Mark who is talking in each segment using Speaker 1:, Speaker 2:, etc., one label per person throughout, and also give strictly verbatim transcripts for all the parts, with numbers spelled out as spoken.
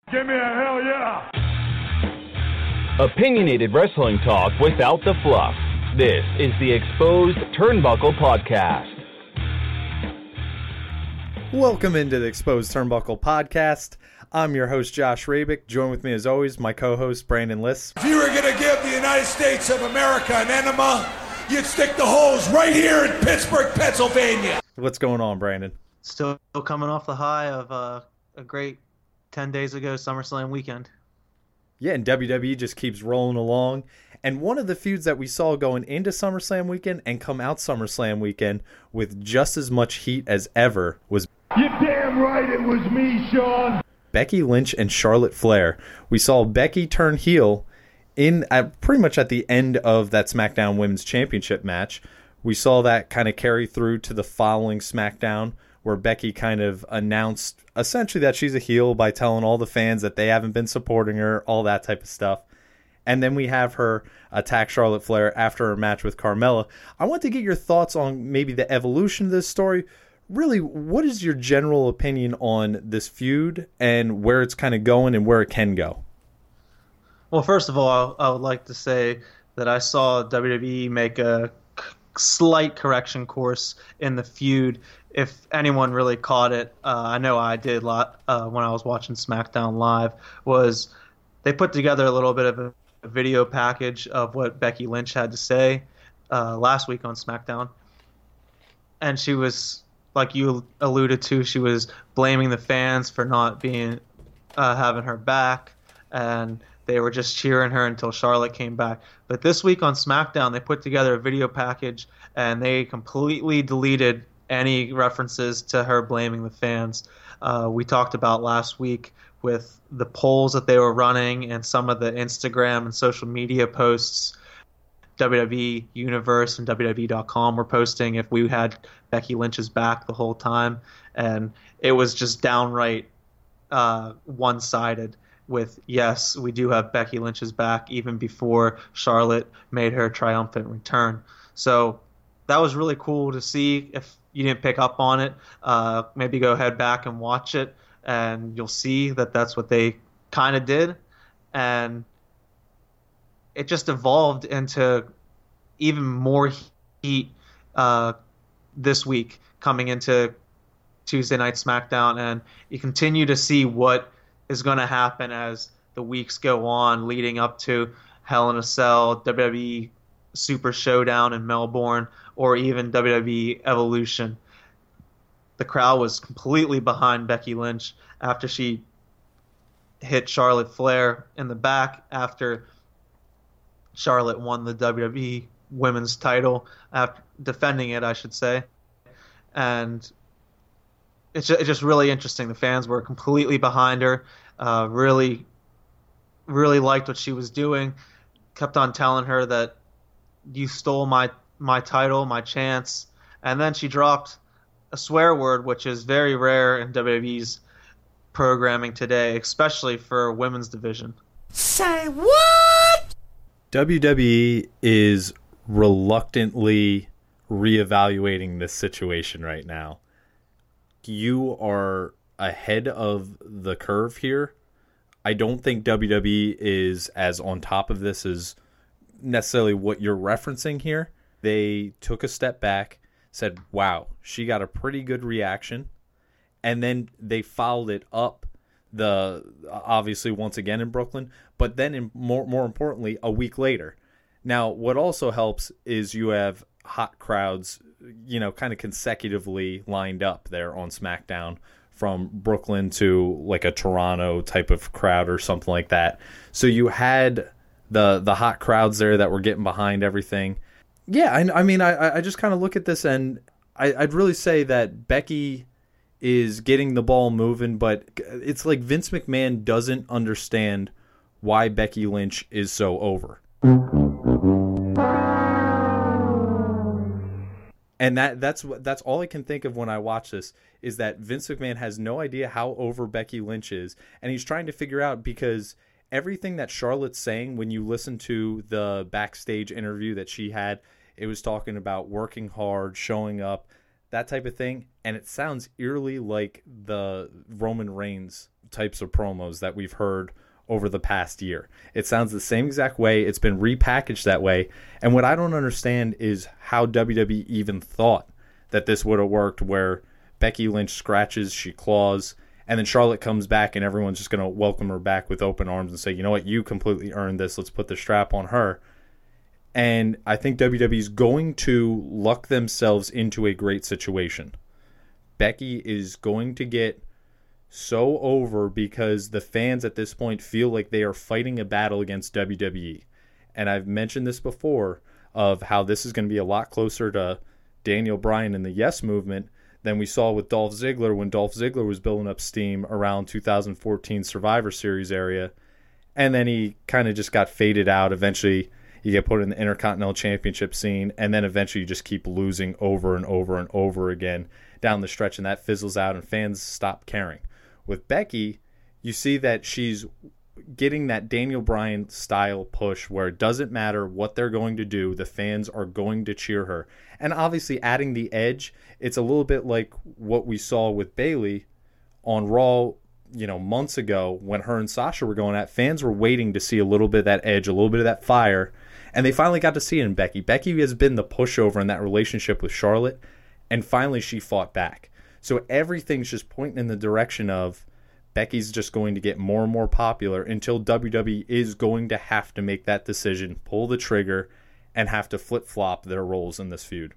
Speaker 1: Give me a hell yeah!
Speaker 2: Opinionated wrestling talk without the fluff. This is the Exposed Turnbuckle Podcast.
Speaker 3: Welcome into the Exposed Turnbuckle Podcast. I'm your host, Josh Rabick. Join with me, as always, my co-host, Brandon Liss.
Speaker 1: If you were going to give the United States of America an enema, you'd stick the holes right here in Pittsburgh, Pennsylvania.
Speaker 3: What's going on, Brandon?
Speaker 4: Still coming off the high of uh, a great ten days ago SummerSlam weekend.
Speaker 3: Yeah, and W W E just keeps rolling along. And one of the feuds that we saw going into SummerSlam weekend and come out SummerSlam weekend with just as much heat as ever was...
Speaker 1: You're damn right it was me, Sean.
Speaker 3: Becky Lynch and Charlotte Flair. We saw Becky turn heel in at pretty much at the end of that SmackDown Women's Championship match. We saw that kind of carry through to the following SmackDown, where Becky kind of announced essentially that she's a heel by telling all the fans that they haven't been supporting her, all that type of stuff. And then we have her attack Charlotte Flair after her match with Carmella. I want to get your thoughts on maybe the evolution of this story. Really, what is your general opinion on this feud and where it's kind of going and where it can go?
Speaker 4: Well, first of all, I would like to say that I saw W W E make a slight correction course in the feud. If anyone really caught it, uh, I know I did a lot uh, when I was watching SmackDown Live, was they put together a little bit of a, a video package of what Becky Lynch had to say uh, last week on SmackDown. And she was, like you alluded to, she was blaming the fans for not being uh, having her back, and they were just cheering her until Charlotte came back. But this week on SmackDown, they put together a video package, and they completely deleted any references to her blaming the fans. Uh, we talked about last week with the polls that they were running and some of the Instagram and social media posts W W E Universe and W W E dot com were posting if we had Becky Lynch's back the whole time. And it was just downright uh, one-sided with, yes, we do have Becky Lynch's back even before Charlotte made her triumphant return. So that was really cool to see. If you didn't pick up on it, uh, maybe go head back and watch it, and you'll see that that's what they kind of did. And it just evolved into even more heat uh, this week coming into Tuesday Night SmackDown, and you continue to see what is going to happen as the weeks go on leading up to Hell in a Cell, W W E Super Showdown in Melbourne, or even W W E Evolution. The crowd was completely behind Becky Lynch after she hit Charlotte Flair in the back after Charlotte won the W W E Women's title, after defending it, I should say. And it's just, it's just really interesting. The fans were completely behind her, uh, really, really liked what she was doing, kept on telling her that you stole my, my title, my chance, and then she dropped a swear word, which is very rare in W W E's programming today, especially for women's division.
Speaker 1: Say what?
Speaker 3: W W E is reluctantly reevaluating this situation right now. You are ahead of the curve here. I don't think W W E is as on top of this as necessarily what you're referencing here. They took a step back, said, wow, she got a pretty good reaction, and then they followed it up, the obviously once again in Brooklyn, but then in more more importantly a week later. Now, what also helps is you have hot crowds, you know, kind of consecutively lined up there on SmackDown, from Brooklyn to like a Toronto type of crowd or something like that. So you had the the hot crowds there that were getting behind everything. Yeah, I, I mean, I, I just kind of look at this, and I, I'd really say that Becky is getting the ball moving, but it's like Vince McMahon doesn't understand why Becky Lynch is so over. And that that's that's all I can think of when I watch this, is that Vince McMahon has no idea how over Becky Lynch is, and he's trying to figure out, because everything that Charlotte's saying, when you listen to the backstage interview that she had, it was talking about working hard, showing up. that type of thing. And it sounds eerily like the Roman Reigns types of promos that we've heard over the past year. It sounds the same exact way. It's been repackaged that way. And what I don't understand is how W W E even thought that this would have worked, where Becky Lynch scratches, she claws, and then Charlotte comes back and everyone's just going to welcome her back with open arms and say, you know what, you completely earned this. Let's put the strap on her. And I think W W E is going to luck themselves into a great situation. Becky is going to get so over because the fans at this point feel like they are fighting a battle against W W E. And I've mentioned this before of how this is going to be a lot closer to Daniel Bryan and the Yes Movement than we saw with Dolph Ziggler when Dolph Ziggler was building up steam around two thousand fourteen Survivor Series area. And then he kind of just got faded out. Eventually, you get put in the Intercontinental Championship scene, and then eventually you just keep losing over and over and over again down the stretch, and that fizzles out and fans stop caring. With Becky, you see that she's getting that Daniel Bryan style push where it doesn't matter what they're going to do, the fans are going to cheer her. And obviously adding the edge, it's a little bit like what we saw with Bayley on Raw, you know, months ago when her and Sasha were going at. Fans were waiting to see a little bit of that edge, a little bit of that fire, and they finally got to see it in Becky. Becky has been the pushover in that relationship with Charlotte, and finally she fought back. So everything's just pointing in the direction of Becky's just going to get more and more popular until W W E is going to have to make that decision, pull the trigger, and have to flip-flop their roles in this feud.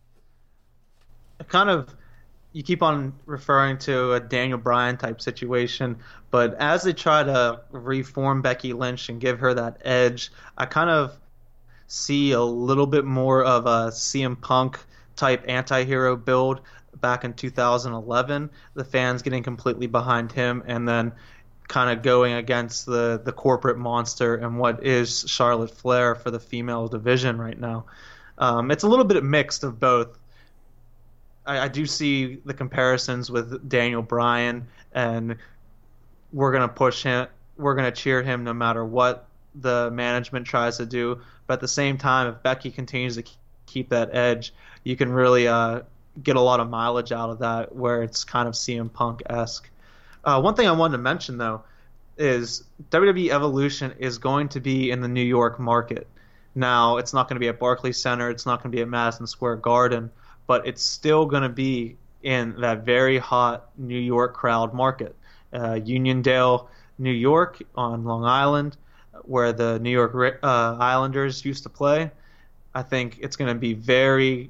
Speaker 4: Kind of, you keep on referring to a Daniel Bryan type situation, but as they try to reform Becky Lynch and give her that edge, I kind of see a little bit more of a C M Punk type anti-hero build back in two thousand eleven, the fans getting completely behind him and then kind of going against the, the corporate monster and what is Charlotte Flair for the female division right now. Um, it's a little bit mixed of both. I, I do see the comparisons with Daniel Bryan, and we're going to push him, we're going to cheer him no matter what the management tries to do. But at the same time, if Becky continues to keep that edge, you can really uh, get a lot of mileage out of that, where it's kind of C M Punk-esque. Uh, one thing I wanted to mention, though, is W W E Evolution is going to be in the New York market. Now, it's not going to be at Barclays Center, it's not going to be at Madison Square Garden, but it's still going to be in that very hot New York crowd market. Uh, Uniondale, New York, on Long Island, where the New York uh, Islanders used to play. I think it's going to be very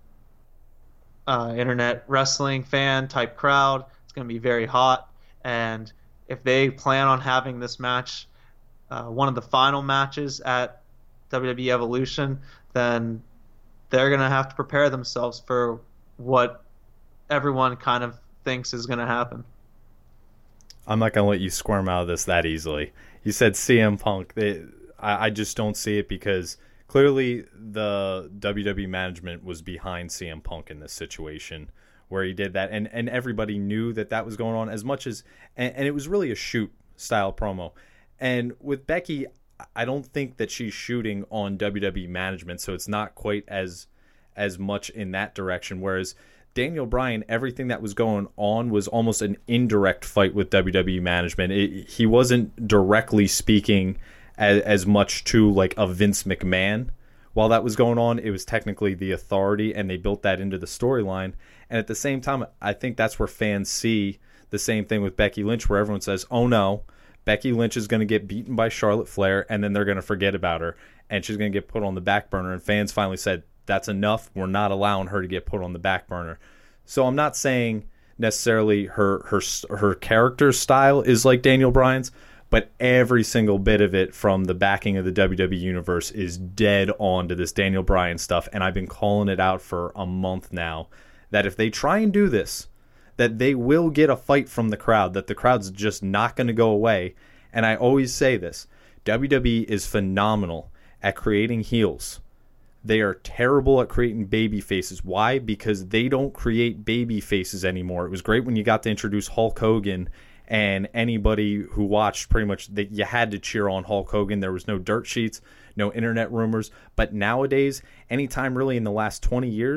Speaker 4: uh, internet wrestling fan type crowd. It's going to be very hot. And if they plan on having this match, uh, one of the final matches at W W E Evolution, then they're going to have to prepare themselves for what everyone kind of thinks is going to happen.
Speaker 3: I'm not going to let you squirm out of this that easily. You said C M Punk. They, I, I just don't see it, because clearly the W W E management was behind C M Punk in this situation where he did that. And, and everybody knew that that was going on as much as, and, and it was really a shoot style promo. And with Becky, I don't think that she's shooting on W W E management, so it's not quite as as much in that direction. Whereas Daniel Bryan, everything that was going on was almost an indirect fight with W W E management. It, he wasn't directly speaking as, as much to like a Vince McMahon while that was going on. It was technically the authority, and they built that into the storyline. And at the same time, I think that's where fans see the same thing with Becky Lynch, where everyone says, oh no, Becky Lynch is going to get beaten by Charlotte Flair, and then they're going to forget about her, and she's going to get put on the back burner. And fans finally said, that's enough. We're not allowing her to get put on the back burner. So I'm not saying necessarily her her her character style is like Daniel Bryan's, but every single bit of it from the backing of the W W E Universe is dead on to this Daniel Bryan stuff. And I've been calling it out for a month now, that if they try and do this, that they will get a fight from the crowd, that the crowd's just not going to go away. And I always say this, W W E is phenomenal at creating heels. They are terrible at creating baby faces. Why? Because they don't create baby faces anymore. It was great when you got to introduce Hulk Hogan, and anybody who watched, pretty much, they, you had to cheer on Hulk Hogan. There was no dirt sheets, no internet rumors. But nowadays, anytime really in the last twenty years,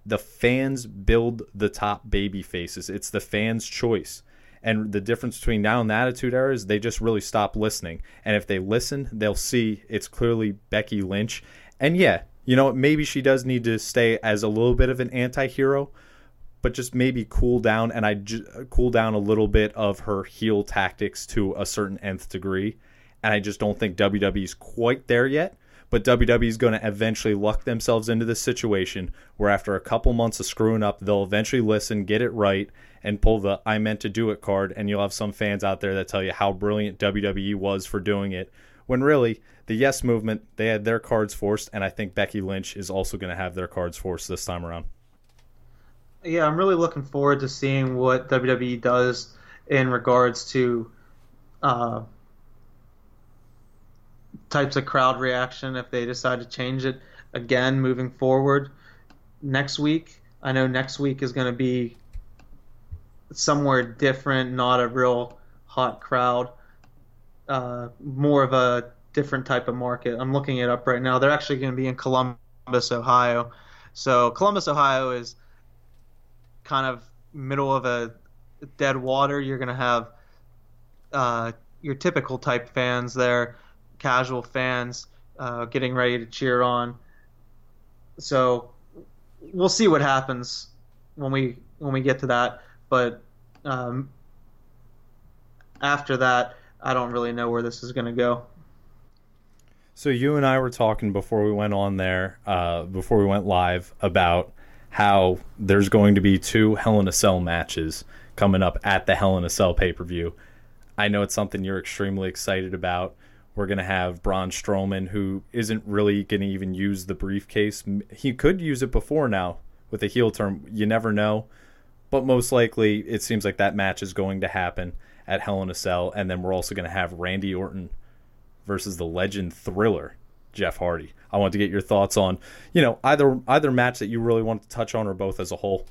Speaker 3: The fans build the top baby faces. It's the fans' choice. And the difference between now and the Attitude Era is they just really stop listening. And if they listen, they'll see it's clearly Becky Lynch. And yeah, you know, maybe she does need to stay as a little bit of an anti-hero, but just maybe cool down and I ju- cool down a little bit of her heel tactics to a certain nth degree. And I just don't think W W E's quite there yet. But W W E is going to eventually luck themselves into this situation where after a couple months of screwing up, they'll eventually listen, get it right, and pull the I meant to do it card. And you'll have some fans out there that tell you how brilliant W W E was for doing it. When really, the Yes Movement, they had their cards forced, and I think Becky Lynch is also going to have their cards forced this time around.
Speaker 4: Yeah, I'm really looking forward to seeing what W W E does in regards to uh, types of crowd reaction if they decide to change it again moving forward. Next week, I know next week is going to be somewhere different, not a real hot crowd, uh, more of a different type of market. I'm looking it up right now. They're actually going to be in Columbus, Ohio. So Columbus, Ohio is kind of middle of a dead water. You're going to have uh, your typical type fans there, casual fans uh, getting ready to cheer on. So we'll see what happens when we when we get to that. But um, after that, I don't really know where this is going to go.
Speaker 3: So you and I were talking before we went on there, uh, before we went live, about how there's going to be two Hell in a Cell matches coming up at the Hell in a Cell pay-per-view. I know it's something you're extremely excited about. We're going to have Braun Strowman, who isn't really going to even use the briefcase. He could use it before now with a heel turn. You never know. But most likely, it seems like that match is going to happen at Hell in a Cell. And then we're also going to have Randy Orton versus the Legend Thriller, Jeff Hardy. I want to get your thoughts on, you know, either either match that you really want to touch on or both as a whole.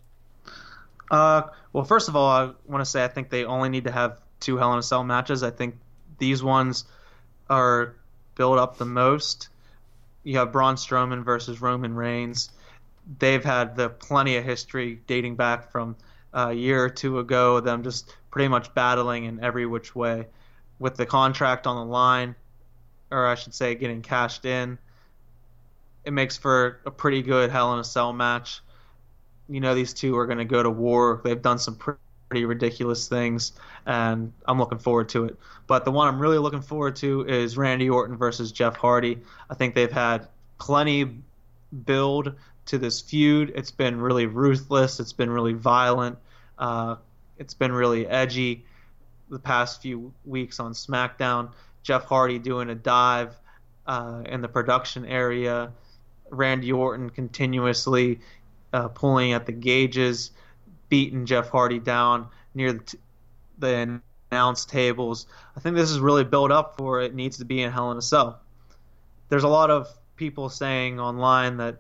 Speaker 4: Uh, well, first of all, I want to say I think they only need to have two Hell in a Cell matches. I think these ones are built up the most. You have Braun Strowman versus Roman Reigns. They've had the plenty of history dating back from a year or two ago, them just pretty much battling in every which way. With the contract on the line, or I should say getting cashed in, it makes for a pretty good Hell in a Cell match. You know, these two are going to go to war. They've done some pretty ridiculous things, and I'm looking forward to it. But the one I'm really looking forward to is Randy Orton versus Jeff Hardy. I think they've had plenty build to this feud. It's been really ruthless. It's been really violent. Uh, it's been really edgy the past few weeks on SmackDown. Jeff Hardy doing a dive uh, in the production area. Randy Orton continuously uh, pulling at the gauges, beating Jeff Hardy down near the, t- the announce tables. I think this is really built up for it needs to be in Hell in a Cell. There's a lot of people saying online that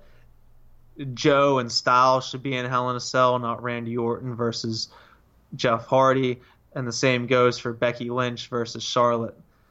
Speaker 4: Joe and Styles should be in Hell in a Cell, not Randy Orton versus Jeff Hardy. And the same goes for Becky Lynch versus Charlotte.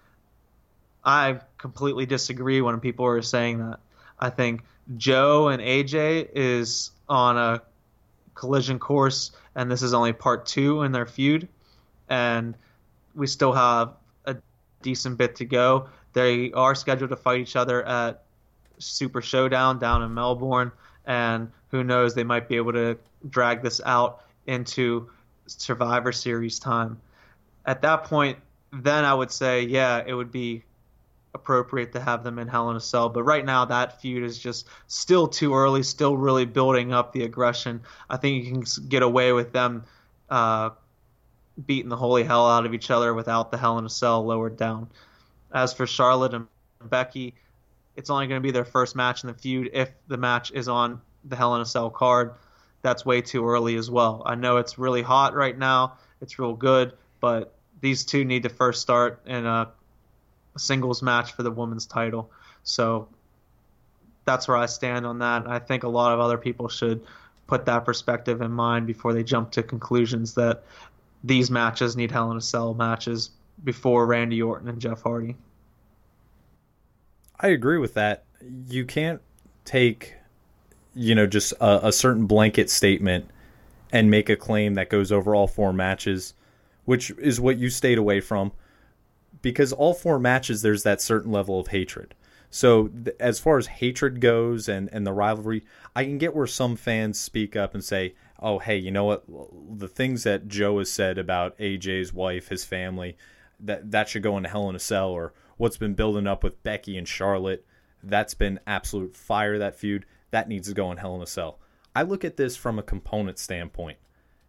Speaker 4: I completely disagree when people are saying that. I think Joe and A J is on a collision course, and this is only part two in their feud. And we still have a decent bit to go. They are scheduled to fight each other at Super Showdown down in Melbourne. And who knows, they might be able to drag this out into Survivor Series time. At that point, then I would say, yeah, it would be appropriate to have them in Hell in a Cell. But right now, that feud is just still too early, still really building up the aggression. I think you can get away with them uh, beating the holy hell out of each other without the Hell in a Cell lowered down. As for Charlotte and Becky, it's only going to be their first match in the feud if the match is on the Hell in a Cell card. That's way too early as well. I know it's really hot right now. It's real good, but these two need to first start in a singles match for the women's title. So that's where I stand on that. I think a lot of other people should put that perspective in mind before they jump to conclusions that these matches need Hell in a Cell matches before Randy Orton and Jeff Hardy.
Speaker 3: I agree with that. You can't take you know, just a, a certain blanket statement and make a claim that goes over all four matches, which is what you stayed away from, because all four matches, there's that certain level of hatred. So th- as far as hatred goes and, and the rivalry, I can get where some fans speak up and say, oh, hey, you know what? The things that Joe has said about A J's wife, his family, that, that should go into Hell in a Cell, or what's been building up with Becky and Charlotte, that's been absolute fire, that feud. That needs to go in Hell in a Cell. I look at this from a component standpoint.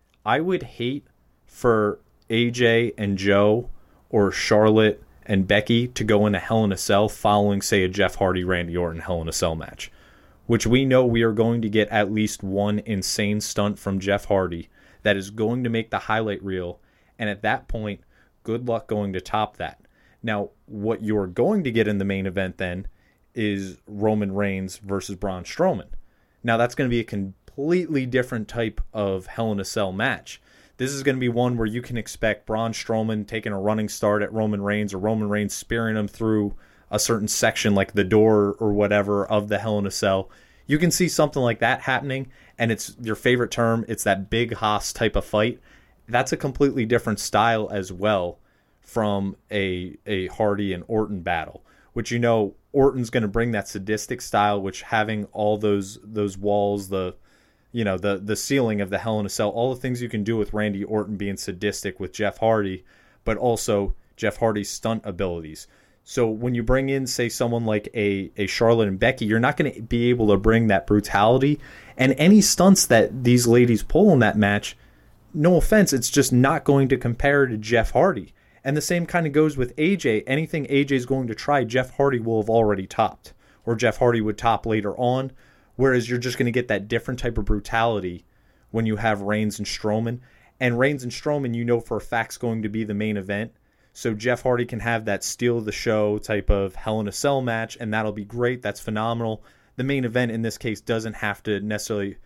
Speaker 3: I would hate for A J and Joe or Charlotte and Becky to go into Hell in a Cell following, say, a Jeff Hardy, Randy Orton Hell in a Cell match, which we know we are going to get at least one insane stunt from Jeff Hardy that is going to make the highlight reel, and at that point, good luck going to top that. Now, what you're going to get in the main event then is Roman Reigns versus Braun Strowman. Now, that's going to be a completely different type of Hell in a Cell match. This is going to be one where you can expect Braun Strowman taking a running start at Roman Reigns, or Roman Reigns spearing him through a certain section like the door or whatever of the Hell in a Cell. You can see something like that happening, and it's your favorite term. It's that big Haas type of fight. That's a completely different style as well from a a Hardy and Orton battle, which, you know, Orton's going to bring that sadistic style, which having all those those walls, the you know the the ceiling of the Hell in a Cell, all the things you can do with Randy Orton being sadistic with Jeff Hardy, but also Jeff Hardy's stunt abilities. So when you bring in, say, someone like a, a Charlotte and Becky, you're not going to be able to bring that brutality. And any stunts that these ladies pull in that match, no offense, it's just not going to compare to Jeff Hardy. And the same kind of goes with A J. Anything A J is going to try, Jeff Hardy will have already topped, or Jeff Hardy would top later on, whereas you're just going to get that different type of brutality when you have Reigns and Strowman. And Reigns and Strowman, you know for a fact, is going to be the main event. So Jeff Hardy can have that steal the show type of Hell in a Cell match, and that'll be great. That's phenomenal. The main event in this case doesn't have to necessarily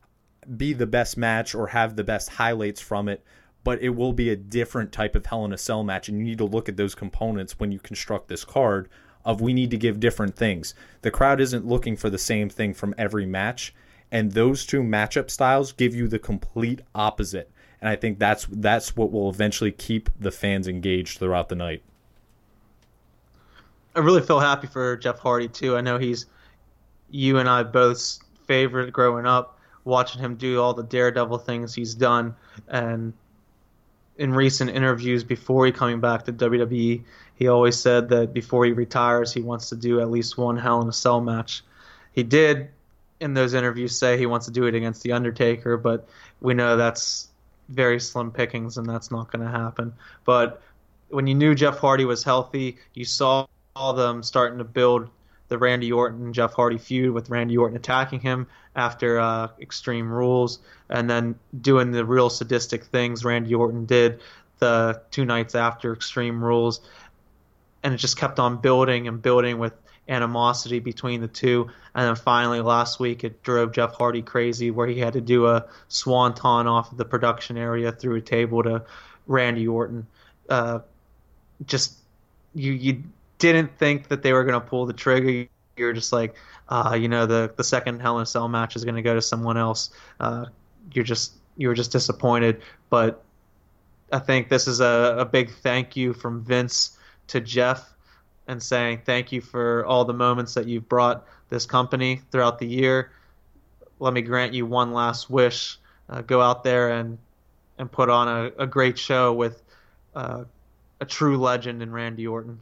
Speaker 3: be the best match or have the best highlights from it, but it will be a different type of Hell in a Cell match, and you need to look at those components when you construct this card of we need to give different things. The crowd isn't looking for the same thing from every match, and those two matchup styles give you the complete opposite. And I think that's that's what will eventually keep the fans engaged throughout the night.
Speaker 4: I really feel happy for Jeff Hardy, too. I know he's you and I both's favorite growing up, watching him do all the daredevil things he's done. And in recent interviews before he coming back to W W E, he always said that before he retires, he wants to do at least one Hell in a Cell match. He did, in those interviews, say he wants to do it against The Undertaker, but we know that's very slim pickings, and that's not going to happen. But when you knew Jeff Hardy was healthy, you saw them starting to build the Randy Orton Jeff Hardy feud, with Randy Orton attacking him after uh, Extreme Rules, and then doing the real sadistic things Randy Orton did the two nights after Extreme Rules, and it just kept on building and building with animosity between the two. And then finally last week it drove Jeff Hardy crazy, where he had to do a swanton off of the production area through a table to Randy Orton. Uh, just you you didn't think that they were going to pull the trigger. You're just like, uh, you know, the the second Hell in a Cell match is going to go to someone else. Uh, you're just you were just disappointed. But I think this is a, a big thank you from Vince to Jeff, and saying thank you for all the moments that you've brought this company throughout the year. Let me grant you one last wish. Uh, go out there and and put on a, a great show with uh, a true legend in Randy Orton.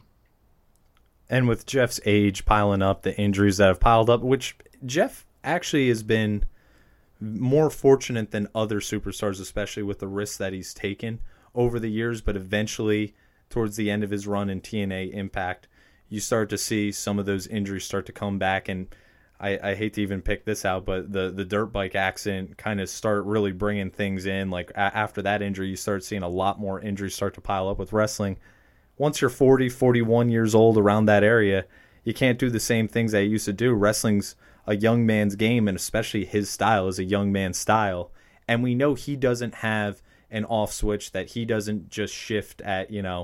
Speaker 3: And with Jeff's age piling up, the injuries that have piled up, which Jeff actually has been more fortunate than other superstars, especially with the risks that he's taken over the years, but eventually towards the end of his run in T N A Impact, you start to see some of those injuries start to come back. And I, I hate to even pick this out, but the, the dirt bike accident kind of start really bringing things in. Like a- after that injury, you start seeing a lot more injuries start to pile up with wrestling. Once you're forty, forty-one years old, around that area, you can't do the same things that you used to do. Wrestling's a young man's game, and especially his style is a young man's style. And we know he doesn't have an off switch, that he doesn't just shift at, you know,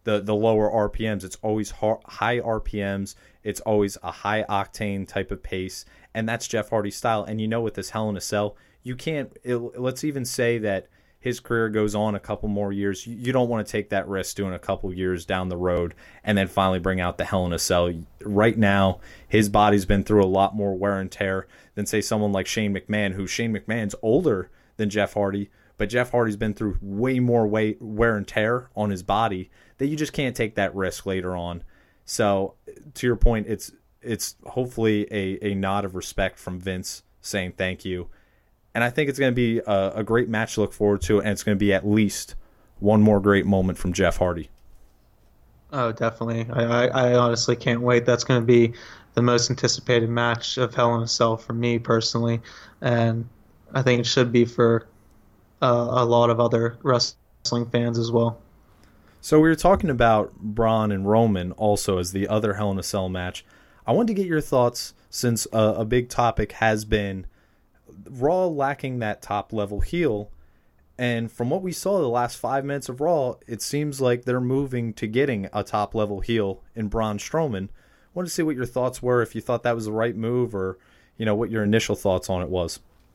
Speaker 3: the the lower R P Ms. It's always high R P Ms. It's always a high octane type of pace, and that's Jeff Hardy's style. And you know, with this Hell in a Cell, you can't. It, let's even say that his career goes on a couple more years. You, you don't want to take that risk doing a couple years down the road and then finally bring out the Hell in a Cell. Right now, his body's been through a lot more wear and tear than, say, someone like Shane McMahon, who Shane McMahon's older than Jeff Hardy, but Jeff Hardy's been through way more weight, wear and tear on his body that you just can't take that risk later on. So, to your point, it's it's hopefully a, a nod of respect from Vince saying thank you. And I think it's going to be a, a great match to look forward to, and it's going to be at least one more great moment from Jeff Hardy.
Speaker 4: Oh, definitely. I, I, I honestly can't wait. That's going to be the most anticipated match of Hell in a Cell for me personally, and I think it should be for uh, a lot of other wrestling fans as well.
Speaker 3: So we were talking about Braun and Roman also as the other Hell in a Cell match. I wanted to get your thoughts, since a, a big topic has been Raw lacking that top level heel, and from what we saw the last five minutes of Raw, it seems like they're moving to getting a top level heel in Braun Strowman. I wanted to see what your thoughts were, if you thought that was the right move, or you know what your initial thoughts on it was.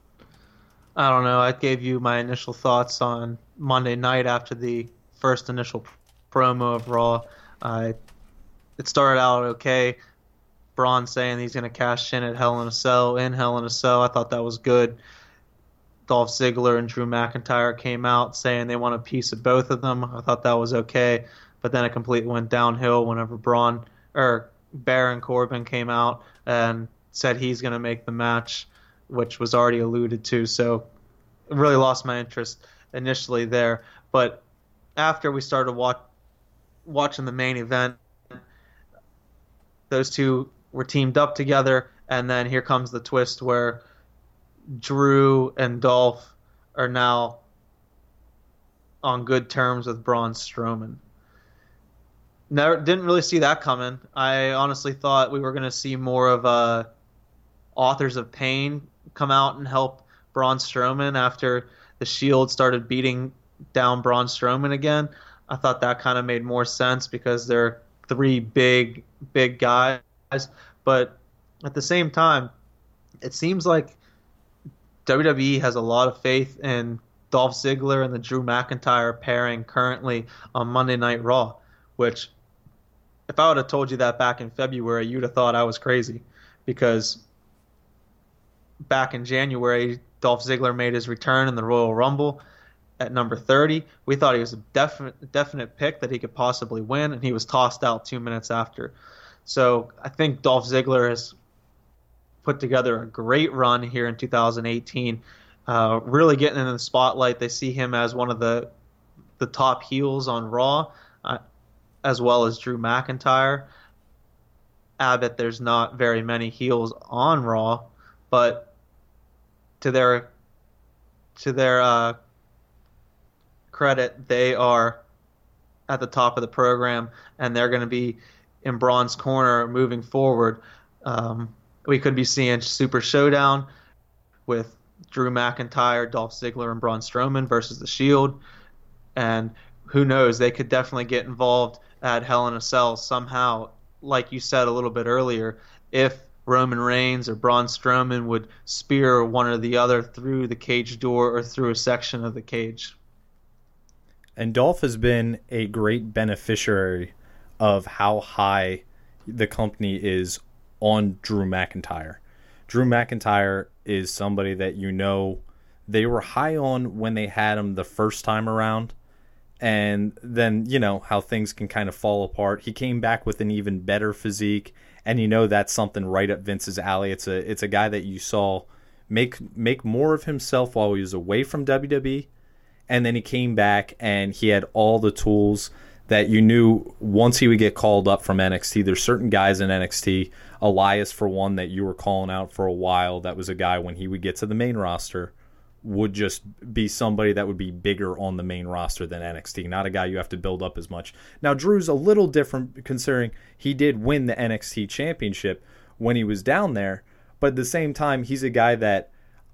Speaker 4: I don't know. I gave you my initial thoughts on Monday night after the first initial promo of Raw. Uh, it started out okay. Braun saying he's going to cash in at Hell in a Cell, in Hell in a Cell. I thought that was good. Dolph Ziggler and Drew McIntyre came out saying they want a piece of both of them. I thought that was okay. But then it completely went downhill whenever Braun, or Baron Corbin came out and said he's going to make the match, which was already alluded to. So I really lost my interest initially there. But after we started watch, watching the main event, those two were teamed up together, and then here comes the twist where Drew and Dolph are now on good terms with Braun Strowman. Never didn't really see that coming. I honestly thought we were going to see more of a Authors of Pain come out and help Braun Strowman after the Shield started beating down Braun Strowman again. I thought that kind of made more sense because they're three big, big guys. But at the same time, it seems like W W E has a lot of faith in Dolph Ziggler and the Drew McIntyre pairing currently on Monday Night Raw, which if I would have told you that back in February, you'd have thought I was crazy, because back in January, Dolph Ziggler made his return in the Royal Rumble at number thirty. We thought he was a definite definite pick that he could possibly win, and he was tossed out two minutes after. So I think Dolph Ziggler has put together a great run here in two thousand eighteen, uh, really getting in the spotlight. They see him as one of the the top heels on Raw, uh, as well as Drew McIntyre. Abbott, there's not very many heels on Raw, but to their to their uh, credit, they are at the top of the program, and they're going to be in Braun's corner moving forward. Um, we could be seeing Super Showdown with Drew McIntyre, Dolph Ziggler, and Braun Strowman versus the Shield. And who knows, they could definitely get involved at Hell in a Cell somehow, like you said a little bit earlier, if Roman Reigns or Braun Strowman would spear one or the other through the cage door or through a section of the cage.
Speaker 3: And Dolph has been a great beneficiary of how high the company is on Drew McIntyre. Drew McIntyre is somebody that, you know, they were high on when they had him the first time around, and then, you know, how things can kind of fall apart. He came back with an even better physique, and you know that's something right up Vince's alley. It's a it's a guy that you saw make make more of himself while he was away from W W E, and then he came back and he had all the tools that you knew once he would get called up from N X T. There's certain guys in N X T, Elias for one, that you were calling out for a while. That was a guy, when he would get to the main roster, would just be somebody that would be bigger on the main roster than N X T. Not a guy you have to build up as much. Now, Drew's a little different, considering he did win the N X T championship when he was down there. But at the same time, he's a guy that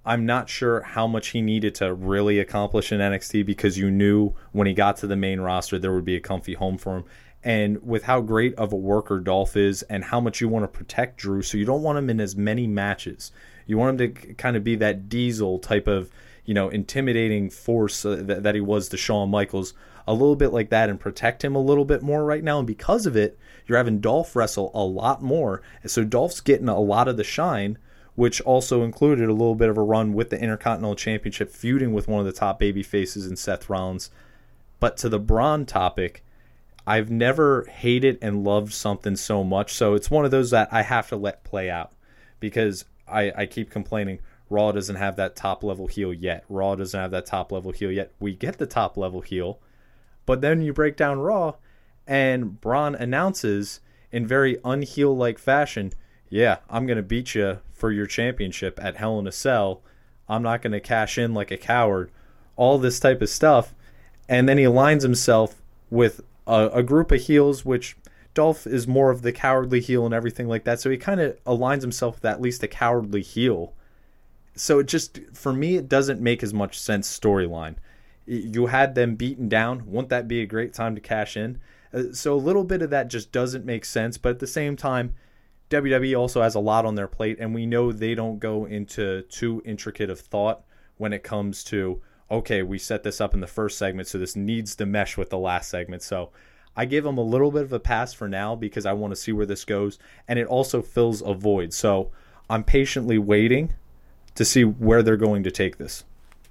Speaker 3: I'm not sure how much he needed to really accomplish in N X T, because you knew when he got to the main roster there would be a comfy home for him. And with how great of a worker Dolph is and how much you want to protect Drew, so you don't want him in as many matches. You want him to kind of be that Diesel type of, you know, intimidating force uh, that, that he was to Shawn Michaels, a little bit like that, and protect him a little bit more right now. And because of it, you're having Dolph wrestle a lot more. And so Dolph's getting a lot of the shine, which also included a little bit of a run with the Intercontinental Championship, feuding with one of the top baby faces in Seth Rollins. But to the Braun topic, I've never hated and loved something so much. So it's one of those that I have to let play out, because I, I keep complaining Raw doesn't have that top level heel yet. Raw doesn't have that top level heel yet. We get the top level heel, but then you break down Raw and Braun announces in very unheel like fashion, yeah, I'm going to beat you for your championship at Hell in a Cell. I'm not going to cash in like a coward. All this type of stuff. And then he aligns himself with a, a group of heels, which Dolph is more of the cowardly heel and everything like that. So he kind of aligns himself with at least a cowardly heel. So it just, for me, it doesn't make as much sense storyline. You had them beaten down. Wouldn't that be a great time to cash in? Uh, so a little bit of that just doesn't make sense. But at the same time, W W E also has a lot on their plate, and we know they don't go into too intricate of thought when it comes to, okay, we set this up in the first segment, so this needs to mesh with the last segment. So I give them a little bit of a pass for now because I want to see where this goes, and it also fills a void. So I'm patiently waiting to see where they're going to take this.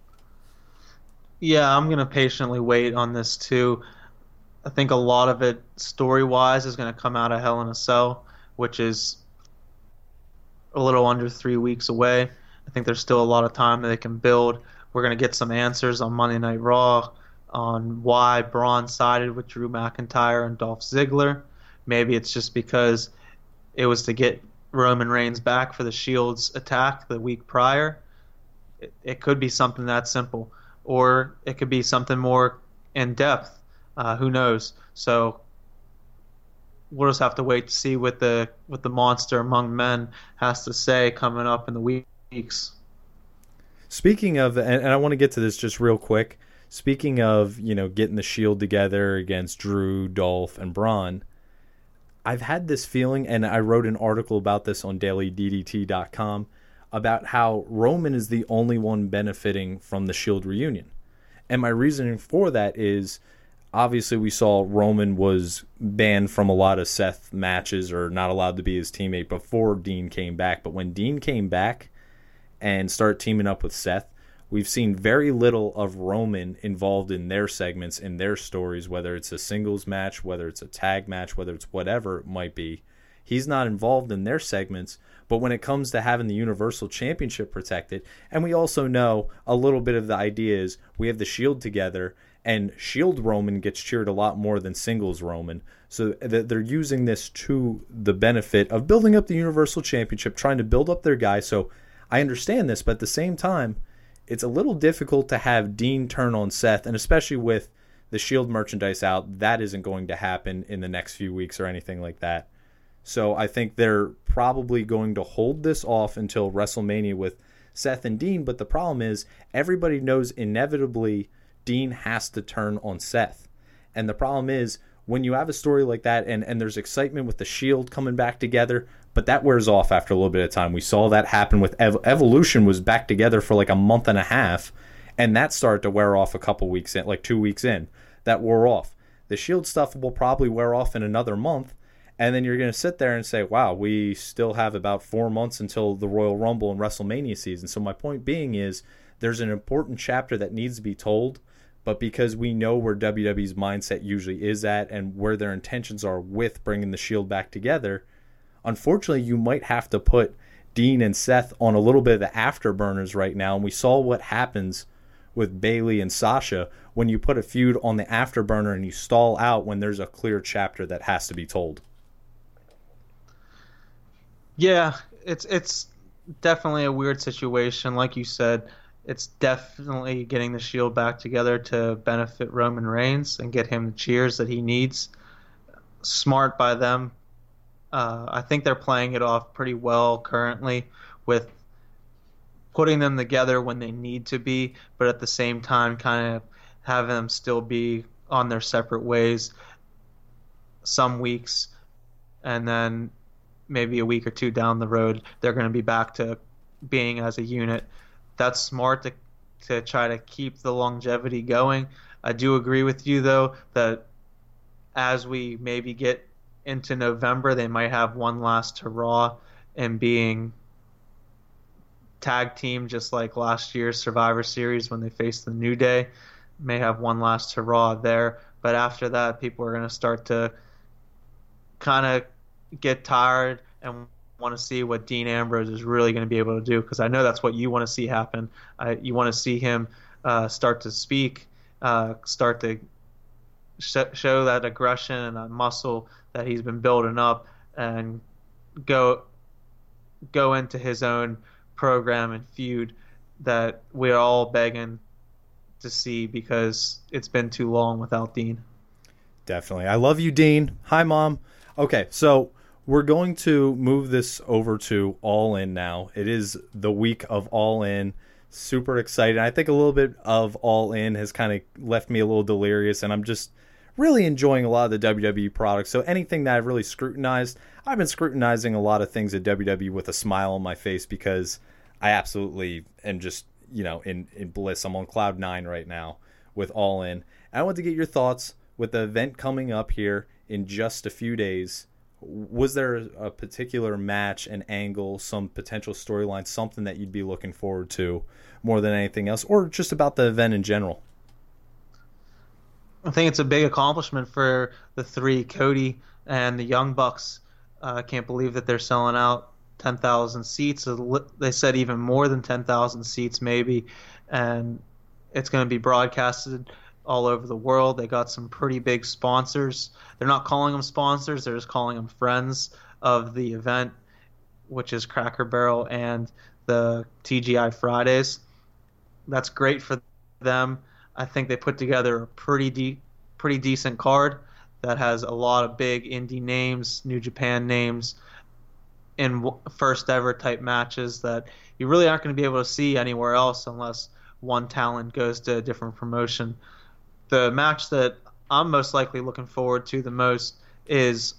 Speaker 4: Yeah, I'm going to patiently wait on this too. I think a lot of it, story-wise, is going to come out of Hell in a Cell, which is a little under three weeks away. I think there's still a lot of time that they can build. We're going to get some answers on Monday Night Raw on why Braun sided with Drew McIntyre and Dolph Ziggler. Maybe it's just because it was to get Roman Reigns back for the Shield's attack the week prior. It, it could be something that simple. Or it could be something more in-depth. Uh, who knows? So we'll just have to wait to see what the what the monster among men has to say coming up in the weeks.
Speaker 3: Speaking of, and I want to get to this just real quick. Speaking of, you know, getting the Shield together against Drew, Dolph, and Braun, I've had this feeling, and I wrote an article about this on daily d d t dot com, about how Roman is the only one benefiting from the Shield reunion. And my reasoning for that is, obviously we saw Roman was banned from a lot of Seth matches or not allowed to be his teammate before Dean came back. But when Dean came back and started teaming up with Seth, we've seen very little of Roman involved in their segments, in their stories, whether it's a singles match, whether it's a tag match, whether it's whatever it might be. He's not involved in their segments. But when it comes to having the Universal Championship protected, and we also know a little bit of the idea is we have the Shield together, and Shield Roman gets cheered a lot more than singles Roman. So they're using this to the benefit of building up the Universal Championship, trying to build up their guys. So I understand this, but at the same time, it's a little difficult to have Dean turn on Seth, and especially with the Shield merchandise out, that isn't going to happen in the next few weeks or anything like that. So I think they're probably going to hold this off until WrestleMania with Seth and Dean, but the problem is everybody knows inevitably Dean has to turn on Seth. And the problem is when you have a story like that and, and there's excitement with the Shield coming back together, but that wears off after a little bit of time. We saw that happen with Ev- Evolution was back together for like a month and a half, and that started to wear off a couple weeks in, like two weeks in. That wore off. The Shield stuff will probably wear off in another month, and then you're going to sit there and say, wow, we still have about four months until the Royal Rumble and WrestleMania season. So my point being is there's an important chapter that needs to be told, but because we know where W W E's mindset usually is at and where their intentions are with bringing the Shield back together, unfortunately, you might have to put Dean and Seth on a little bit of the afterburners right now. And we saw what happens with Bayley and Sasha when you put a feud on the afterburner and you stall out when there's a clear chapter that has to be told.
Speaker 4: Yeah, it's it's definitely a weird situation. Like you said, it's definitely getting the Shield back together to benefit Roman Reigns and get him the cheers that he needs. Smart by them. Uh, I think they're playing it off pretty well currently with putting them together when they need to be, but at the same time kind of having them still be on their separate ways some weeks, and then maybe a week or two down the road they're going to be back to being as a unit. That's smart to to try to keep the longevity going. I do agree with you though that as we maybe get into November, they might have one last hurrah in being tag team, just like last year's Survivor Series when they faced the New Day. May have one last hurrah there, but after that, people are going to start to kind of get tired and want to see what Dean Ambrose is really going to be able to do, because I know that's what you want to see happen. Uh, you want to see him uh, start to speak, uh, start to sh- show that aggression and that muscle that he's been building up, and go go into his own program and feud that we're all begging to see because it's been too long without Dean.
Speaker 3: Definitely. I love you, Dean. Hi, Mom. Okay, so we're going to move this over to All In now. It is the week of All In. Super excited. I think a little bit of All In has kind of left me a little delirious, and I'm just really enjoying a lot of the W W E products. So anything that I've really scrutinized, I've been scrutinizing a lot of things at W W E with a smile on my face because I absolutely am just, you know, in, in bliss. I'm on cloud nine right now with All In. I want to get your thoughts with the event coming up here in just a few days. Was there a particular match, an angle, some potential storyline, something that you'd be looking forward to more than anything else, or just about the event in general?
Speaker 4: I think it's a big accomplishment for the three, Cody and the Young Bucks. Uh, I can't believe that they're selling out ten thousand seats. They said even more than ten thousand seats maybe, and it's going to be broadcasted all over the world. They got some pretty big sponsors. They're not calling them sponsors, they're just calling them friends of the event, which is Cracker Barrel and the T G I Fridays. That's great for them. I think they put together a pretty de- pretty decent card that has a lot of big indie names, New Japan names, in first ever type matches that you really aren't going to be able to see anywhere else unless one talent goes to a different promotion. The match that I'm most likely looking forward to the most is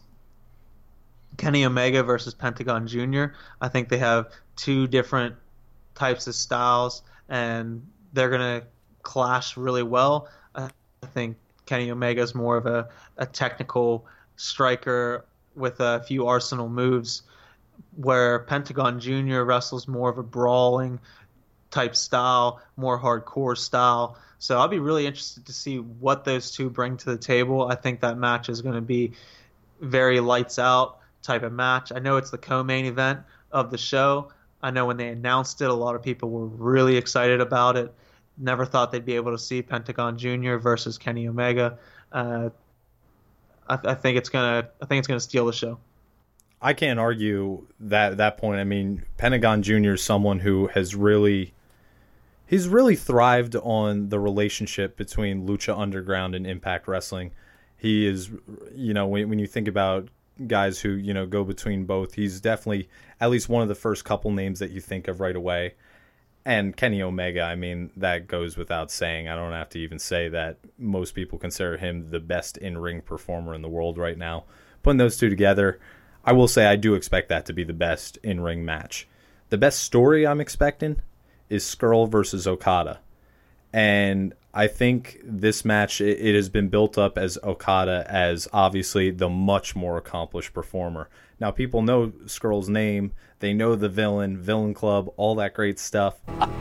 Speaker 4: Kenny Omega versus Pentagon Junior I think they have two different types of styles, and they're going to clash really well. I think Kenny Omega is more of a, a technical striker with a few arsenal moves, where Pentagon Junior wrestles more of a brawling type style, more hardcore style. So I'll be really interested to see what those two bring to the table. I think that match is going to be very lights out type of match. I know it's the co-main event of the show. I know when they announced it, a lot of people were really excited about it. Never thought they'd be able to see Pentagon Junior versus Kenny Omega. Uh, I, I think it's gonna. I think it's gonna steal the show.
Speaker 3: I can't argue that that point. I mean, Pentagon Junior is someone who has really, he's really thrived on the relationship between Lucha Underground and Impact Wrestling. He is, you know, when when you think about guys who, you know, go between both, he's definitely at least one of the first couple names that you think of right away. And Kenny Omega, I mean, that goes without saying. I don't have to even say that most people consider him the best in-ring performer in the world right now. Putting those two together, I will say I do expect that to be the best in-ring match. The best story I'm expecting is Skrull versus Okada. And I think this match, it, it has been built up as Okada as obviously the much more accomplished performer. Now, people know Skrull's name. They know the villain, Villain Club, all that great stuff.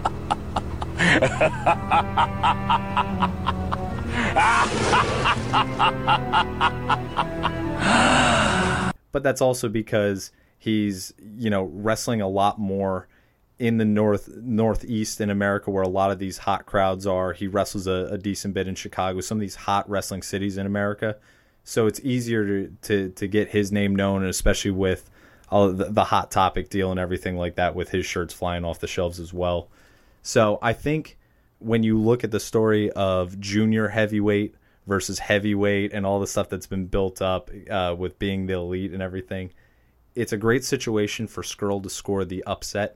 Speaker 3: But that's also because he's, you know, wrestling a lot more in the north northeast in America, where a lot of these hot crowds are. He wrestles a, a decent bit in Chicago, some of these hot wrestling cities in America. So it's easier to, to, to get his name known, and especially with all the, the Hot Topic deal and everything like that, with his shirts flying off the shelves as well. So I think when you look at the story of junior heavyweight versus heavyweight and all the stuff that's been built up uh, with being the elite and everything, it's a great situation for Skrull to score the upset,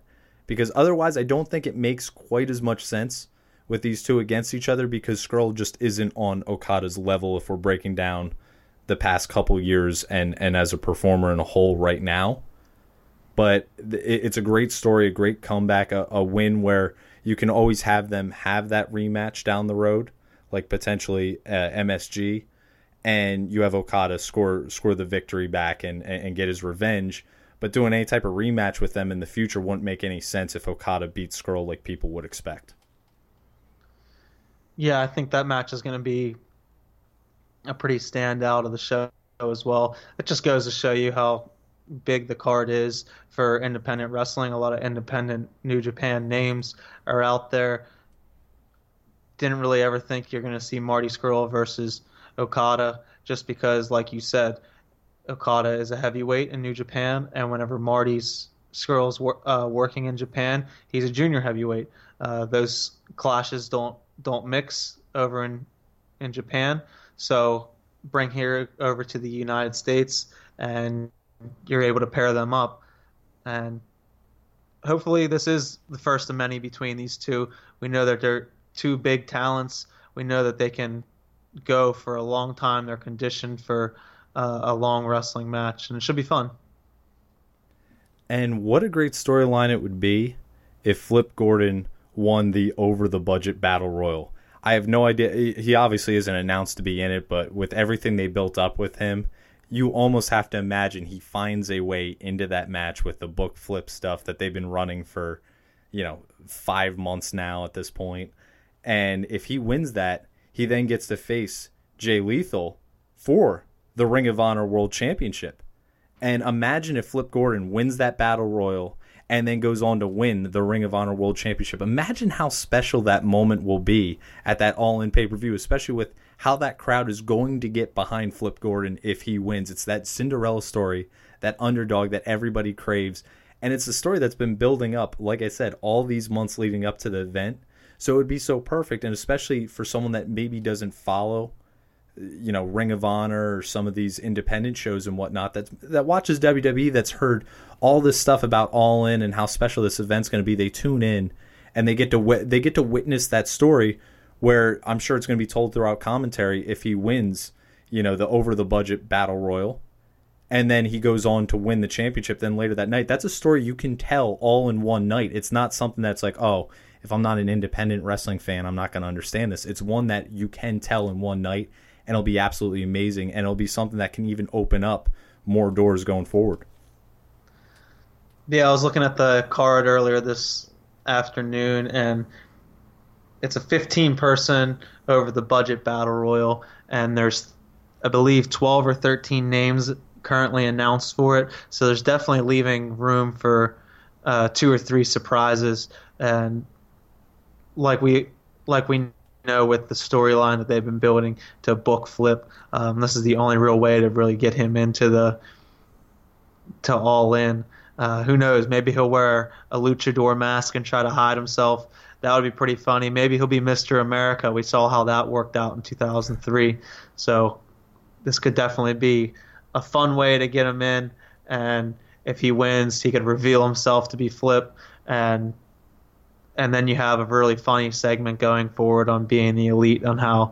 Speaker 3: because otherwise I don't think it makes quite as much sense with these two against each other, because Scurll just isn't on Okada's level if we're breaking down the past couple years and, and as a performer in a whole right now. But it's a great story, a great comeback, a, a win where you can always have them have that rematch down the road, like potentially uh, M S G, and you have Okada score score the victory back and, and get his revenge. But doing any type of rematch with them in the future wouldn't make any sense if Okada beats Scurll like people would expect.
Speaker 4: Yeah, I think that match is going to be a pretty standout of the show as well. It just goes to show you how big the card is for independent wrestling. A lot of independent New Japan names are out there. Didn't really ever think you're going to see Marty Scurll versus Okada, just because, like you said, Okada is a heavyweight in New Japan, and whenever Marty's Scurll's uh, working in Japan, he's a junior heavyweight. Uh, those clashes don't don't mix over in in Japan, so bring here over to the United States and you're able to pair them up, and hopefully this is the first of many between these two. We know that they're two big talents. We know that they can go for a long time. They're conditioned for uh, a long wrestling match, and it should be fun.
Speaker 3: And what a great storyline it would be if Flip Gordon won the over-the-budget Battle Royal. I have no idea. He obviously isn't announced to be in it, but with everything they built up with him, you almost have to imagine he finds a way into that match with the book flip stuff that they've been running for, you know, five months now at this point. And if he wins that, he then gets to face Jay Lethal for the Ring of Honor World Championship. And imagine if Flip Gordon wins that Battle Royal and then goes on to win the Ring of Honor World Championship. Imagine how special that moment will be at that All-In pay-per-view, especially with how that crowd is going to get behind Flip Gordon if he wins. It's that Cinderella story, that underdog that everybody craves. And it's a story that's been building up, like I said, all these months leading up to the event. So it would be so perfect, and especially for someone that maybe doesn't follow, you know, Ring of Honor or some of these independent shows and whatnot, that that watches W W E, that's heard all this stuff about All In and how special this event's going to be. They tune in and they get to they get to witness that story, where I'm sure it's going to be told throughout commentary if he wins, you know, the over the budget Battle Royal, and then he goes on to win the championship then later that night. That's a story you can tell all in one night. It's not something that's like, oh, if I'm not an independent wrestling fan, I'm not going to understand this. It's one that you can tell in one night, and it'll be absolutely amazing, and it'll be something that can even open up more doors going forward.
Speaker 4: Yeah, I was looking at the card earlier this afternoon, and it's a fifteen-person over-the-budget Battle Royal, and there's, I believe, twelve or thirteen names currently announced for it, so there's definitely leaving room for uh, two or three surprises, and like we like we know with the storyline that they've been building to book Flip, um, this is the only real way to really get him into the to All In. Uh, who knows? Maybe he'll wear a luchador mask and try to hide himself. That would be pretty funny. Maybe he'll be Mister America. We saw how that worked out in two thousand three. So this could definitely be a fun way to get him in. And if he wins, he could reveal himself to be Flip. And and then you have a really funny segment going forward on being the Elite, on how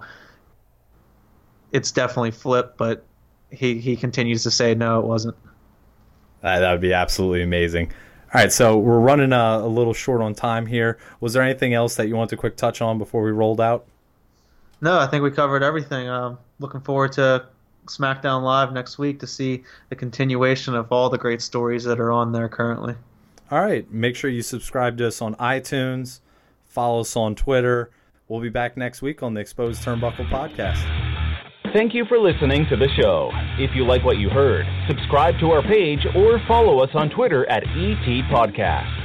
Speaker 4: it's definitely Flip, but he, he continues to say, no, it wasn't.
Speaker 3: Uh, that would be absolutely amazing. All right, so we're running a, a little short on time here. Was there anything else that you want to quick touch on before we rolled out?
Speaker 4: No, I think we covered everything. Um, looking forward to SmackDown Live next week to see the continuation of all the great stories that are on there currently.
Speaker 3: All right, make sure you subscribe to us on iTunes, follow us on Twitter. We'll be back next week on the Exposed Turnbuckle Podcast.
Speaker 2: Thank you for listening to the show. If you like what you heard, subscribe to our page or follow us on Twitter at E T Podcast.